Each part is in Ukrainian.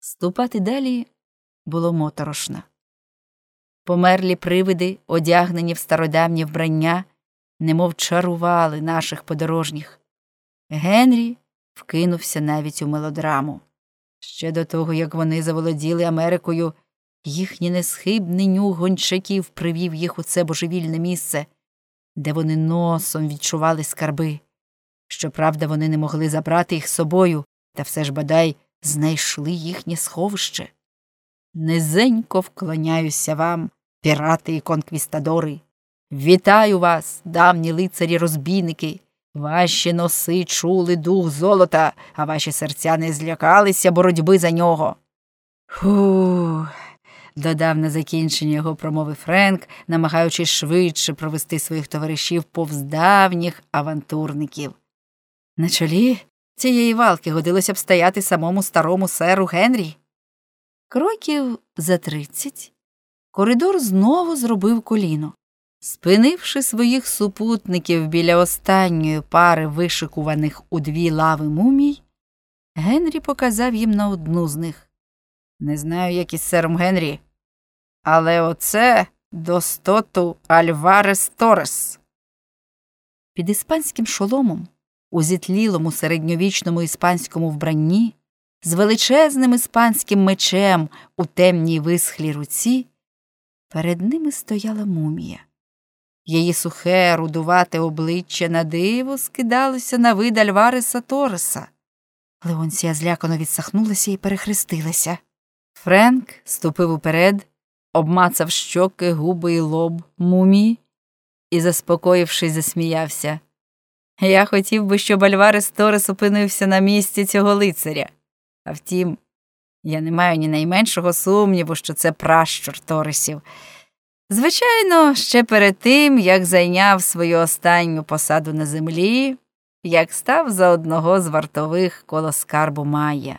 Ступати далі було моторошно. Померлі привиди, одягнені в стародавнє вбрання, немов чарували наших подорожніх. Генрі вкинувся навіть у мелодраму. Ще до того, як вони заволоділи Америкою, їхній несхибний нюх гончаків привів їх у це божевільне місце, де вони носом відчували скарби. Щоправда, вони не могли забрати їх з собою, та все ж, бодай, знайшли їхнє сховище. Низенько вклоняюся вам, пірати і конквістадори. Вітаю вас, давні лицарі-розбійники. Ваші носи чули дух золота, а ваші серця не злякалися боротьби за нього. Фух, додав на закінчення його промови Френк, намагаючись швидше провести своїх товаришів повз давніх авантурників. На чолі цієї валки годилося б стояти самому старому серу Генрі. Кроків за 30 коридор знову зробив коліно. Спинивши своїх супутників біля останньої пари вишикуваних у 2 лави мумій, Генрі показав їм на одну з них. Не знаю, як із сером Генрі, але оце достоту Альварес Торрес. Під іспанським шоломом, у зітлілому середньовічному іспанському вбранні, з величезним іспанським мечем у темній висхлій руці, перед ними стояла мумія. Її сухе, рудувате обличчя на диво скидалося на вид Альвареса Торреса. Леонсія злякано відсахнулася і перехрестилася. Френк ступив уперед, обмацав щоки, губи і лоб мумії і, заспокоївшись, засміявся. Я хотів би, щоб Альварес Торрес опинився на місці цього лицаря. А втім, я не маю ні найменшого сумніву, що це пращур Торресів. Звичайно, ще перед тим, як зайняв свою останню посаду на землі, як став за одного з вартових коло скарбу Майя.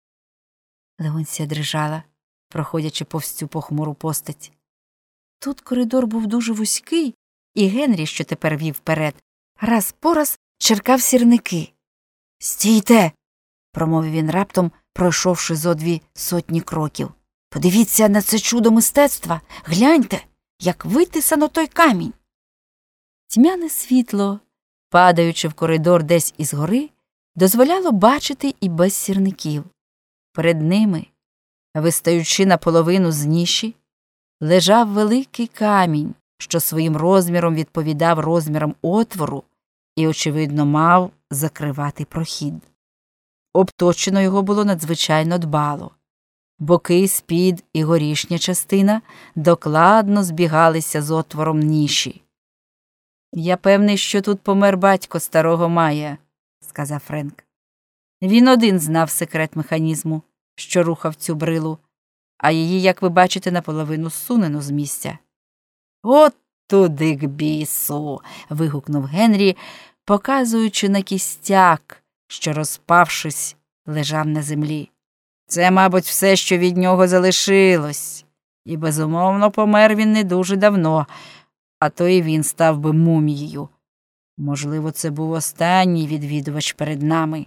Леонсія дрижала, проходячи повз цю похмуру постать. Тут коридор був дуже вузький, і Генрі, що тепер вів вперед, раз по раз черкав сірники. «Стійте!» – промовив він раптом, пройшовши зо 200 кроків. «Подивіться на це чудо мистецтва! Гляньте, як витисано той камінь!» Тьмяне світло, падаючи в коридор десь із гори, дозволяло бачити і без сірників. Перед ними, вистаючи наполовину з ніші, лежав великий камінь, що своїм розміром відповідав розмірам отвору і, очевидно, мав закривати прохід. Обточено його було надзвичайно дбало. Боки, спід і горішня частина докладно збігалися з отвором ніші. «Я певний, що тут помер батько старого Майя», – сказав Френк. Він один знав секрет механізму, що рухав цю брилу, а її, як ви бачите, наполовину зсунено з місця. «От туди к бісу!» – вигукнув Генрі, показуючи на кістяк, що, розпавшись, лежав на землі. «Це, мабуть, все, що від нього залишилось. І, безумовно, помер він не дуже давно, а то і він став би мумією. Можливо, це був останній відвідувач перед нами».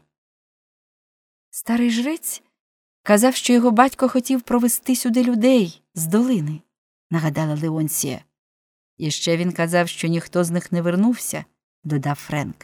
Старий жрець казав, що його батько хотів провести сюди людей з долини, нагадала Леонсія. І ще він казав, що ніхто з них не вернувся, додав Френк.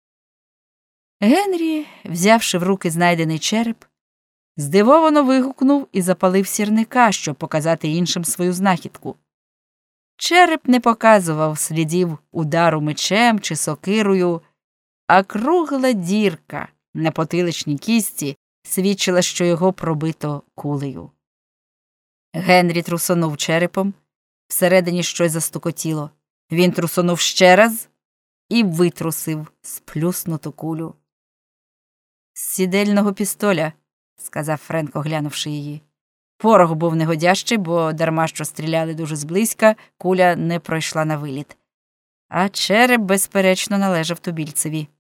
Генрі, взявши в руки знайдений череп, здивовано вигукнув і запалив сірника, щоб показати іншим свою знахідку. Череп не показував слідів удару мечем чи сокирою, а кругла дірка на потиличній кісті свідчила, що його пробито кулею. Генрі трусонув черепом, всередині щось застукотіло. Він трусонув ще раз і витрусив сплюснуту кулю. «З сідельного пістоля», – сказав Френк, оглянувши її. Порох був негодящий, бо дарма що стріляли дуже зблизька, куля не пройшла на виліт. А череп, безперечно, належав тубільцеві.